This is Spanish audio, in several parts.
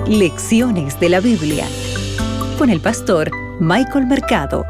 Lecciones de la Biblia con el pastor Michael Mercado.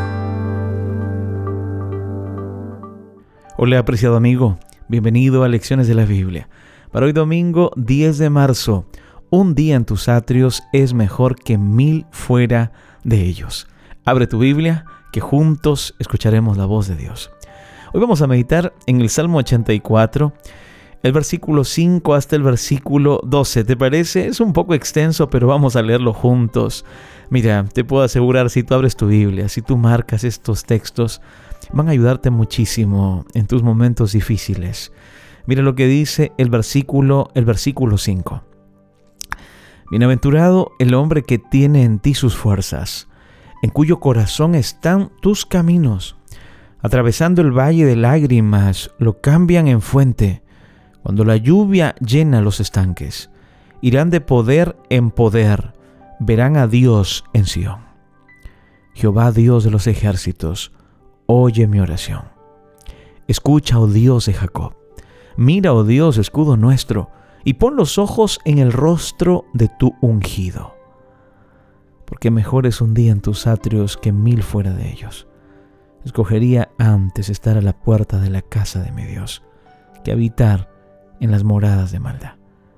Hola, apreciado amigo, bienvenido a Lecciones de la Biblia. Para hoy domingo 10 de marzo, un día en tus atrios es mejor que 1000 fuera de ellos. Abre tu Biblia, que juntos escucharemos la voz de Dios. Hoy vamos a meditar en el Salmo 84, el versículo 5 hasta el versículo 12. ¿Te parece? Es un poco extenso, pero vamos a leerlo juntos. Mira, te puedo asegurar, si tú abres tu Biblia, si tú marcas estos textos, van a ayudarte muchísimo en tus momentos difíciles. Mira lo que dice el versículo 5. Bienaventurado el hombre que tiene en ti sus fuerzas, en cuyo corazón están tus caminos. Atravesando el valle de lágrimas, lo cambian en fuente. Cuando la lluvia llena los estanques, irán de poder en poder, verán a Dios en Sión. Jehová, Dios de los ejércitos, oye mi oración. Escucha, oh Dios de Jacob. Mira, oh Dios, escudo nuestro, y pon los ojos en el rostro de tu ungido. Porque mejor es un día en tus atrios que 1000 fuera de ellos. Escogería antes estar a la puerta de la casa de mi Dios, que habitar en las moradas de maldad.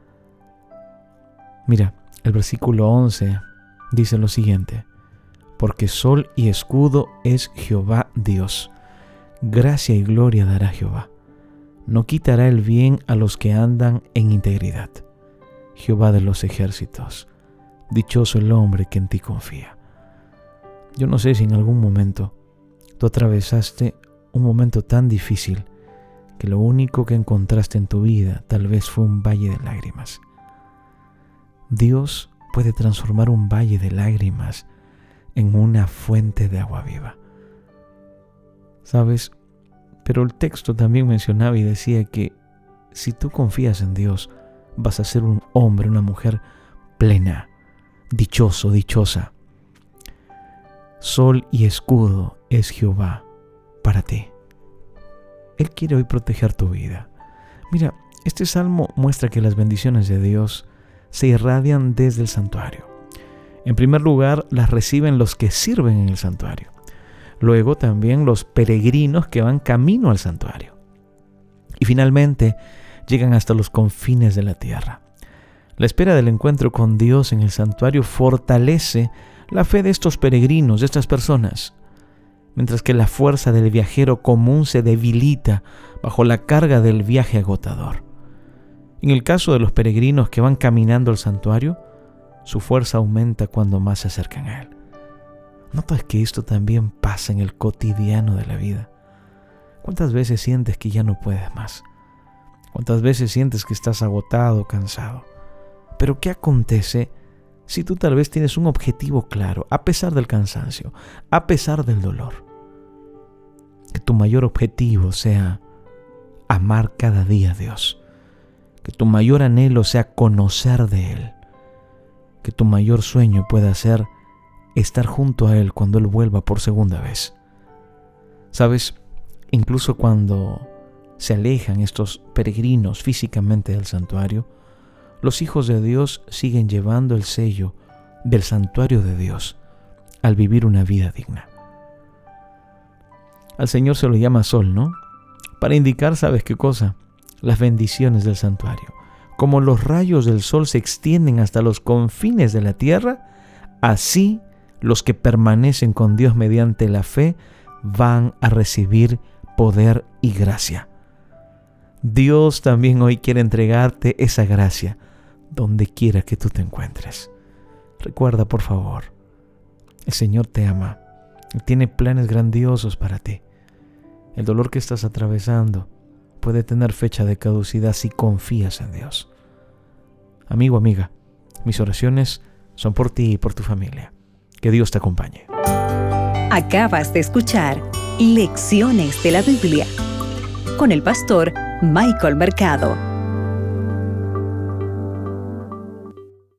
Mira, el versículo 11 dice lo siguiente: porque sol y escudo es Jehová Dios, gracia y gloria dará Jehová. No quitará el bien a los que andan en integridad. Jehová de los ejércitos, dichoso el hombre que en ti confía. Yo no sé si en algún momento tú atravesaste un momento tan difícil que lo único que encontraste en tu vida tal vez fue un valle de lágrimas. Dios puede transformar un valle de lágrimas en una fuente de agua viva. ¿Sabes? Pero el texto también mencionaba y decía que si tú confías en Dios, vas a ser un hombre, una mujer plena, dichoso, dichosa. Sol y escudo es Jehová para ti. Él quiere hoy proteger tu vida. Mira, este salmo muestra que las bendiciones de Dios se irradian desde el santuario. En primer lugar, las reciben los que sirven en el santuario. Luego también los peregrinos que van camino al santuario. Y finalmente, llegan hasta los confines de la tierra. La espera del encuentro con Dios en el santuario fortalece la fe de estos peregrinos, de estas personas, mientras que la fuerza del viajero común se debilita bajo la carga del viaje agotador. En el caso de los peregrinos que van caminando al santuario, su fuerza aumenta cuando más se acercan a él. ¿Notas que esto también pasa en el cotidiano de la vida? ¿Cuántas veces sientes que ya no puedes más? ¿Cuántas veces sientes que estás agotado, cansado? Pero ¿qué acontece si tú tal vez tienes un objetivo claro, a pesar del cansancio, a pesar del dolor? Que tu mayor objetivo sea amar cada día a Dios. Que tu mayor anhelo sea conocer de Él. Que tu mayor sueño pueda ser estar junto a Él cuando Él vuelva por segunda vez. ¿Sabes? Incluso cuando se alejan estos peregrinos físicamente del santuario, los hijos de Dios siguen llevando el sello del santuario de Dios al vivir una vida digna. Al Señor se lo llama sol, ¿no? Para indicar, ¿sabes qué cosa? Las bendiciones del santuario. Como los rayos del sol se extienden hasta los confines de la tierra, así los que permanecen con Dios mediante la fe van a recibir poder y gracia. Dios también hoy quiere entregarte esa gracia donde quiera que tú te encuentres. Recuerda, por favor, el Señor te ama. Él tiene planes grandiosos para ti. El dolor que estás atravesando puede tener fecha de caducidad si confías en Dios. Amigo, amiga, mis oraciones son por ti y por tu familia. Que Dios te acompañe. Acabas de escuchar Lecciones de la Biblia con el pastor Michael Mercado.